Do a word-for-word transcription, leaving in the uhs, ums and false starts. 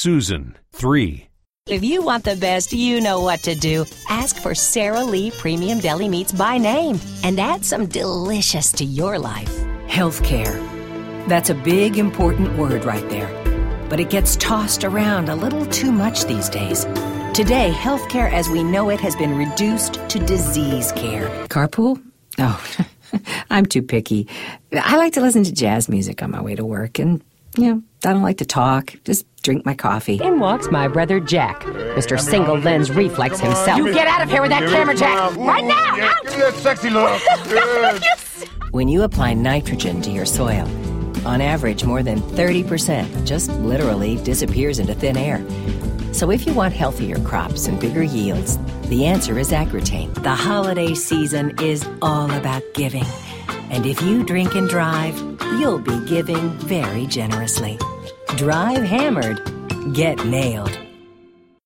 Susan, three. If you want the best, you know what to do. Ask for Sara Lee Premium Deli Meats by name and add some delicious to your life. Healthcare. That's a big, important word right there. But it gets tossed around a little too much these days. Today, healthcare as we know it has been reduced to disease care. Carpool? Oh, I'm too picky. I like to listen to jazz music on my way to work, and, you know, I don't like to talk. Just drink my coffee. In walks my brother Jack, Mister Single Lens Reflex himself. You get out of here with that camera, Jack! Right now! Out! Give me that sexy look. Yes. When you apply nitrogen to your soil, on average, more than thirty percent just literally disappears into thin air. So if you want healthier crops and bigger yields, the answer is Accutane. The holiday season is all about giving. And if you drink and drive, you'll be giving very generously. Drive hammered. Get nailed.